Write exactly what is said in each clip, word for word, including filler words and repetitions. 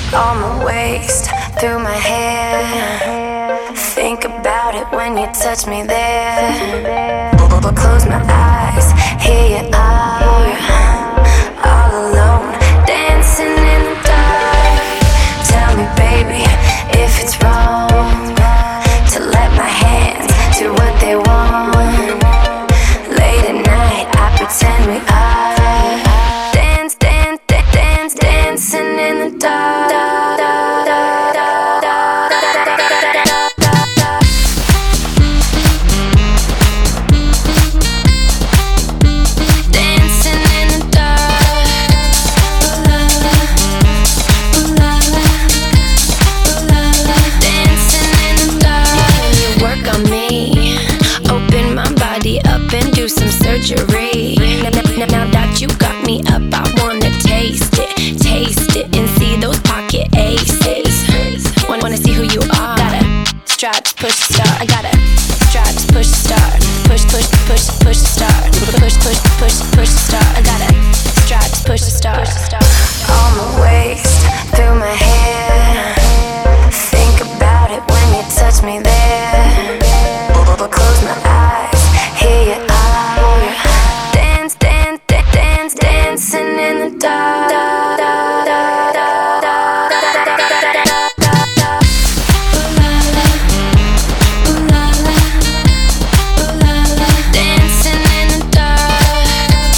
on my waist, through my hair. Think about it when you touch me there. Close my eyes, here you are, all alone, dancing in the dark. Tell me, baby, if it's wrong to let my hands do what they want. Late at night, I pretend we are dance, dance, dance, dance, dancing in the dark. Now that you got me up, I wanna taste it, taste it, and see those pocket aces. Wanna, wanna see who you are. Gotta straps, push, start. I gotta straps, push, start. Push, push, push, push, start. Push, push, push, push, start. I gotta straps, push, start. On my waist, through my hair. Think about it when you touch me there. Close my eyes, here you are. Dance, dance, dance, dance, dancing in the dark. Dancing in the dark.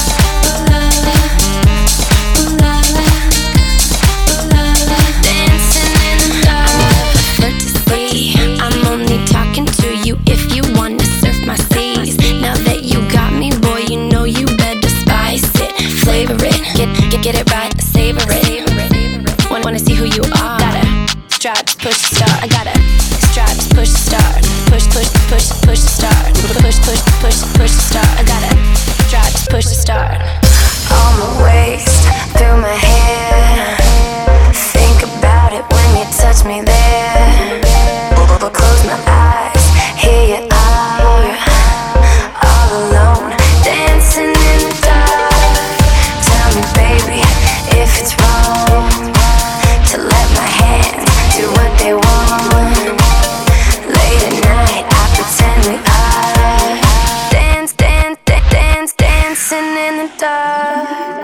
Dancing in the dark. Flirt to see, I'm only talking to you if you wanna surf my seas. Now that you got me, boy, you know you better spice it, flavor it, get get, get it right, savor it. Wanna, wanna see who you are. Gotta straps, push, start. I gotta straps, push, start. Push, push, push, push, start. Push, push, push, push, start. I gotta straps, push, start. On my waist, through my hair. Think about it when you touch me there. Close my eyes, here you are, all alone, dancing in the dark. Tell me, baby, if it's wrong to let my hands do what they want. Late at night, I pretend we are dance, dance, dance, dance, dancing in the dark.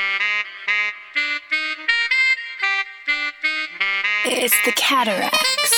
It's the Cataracts.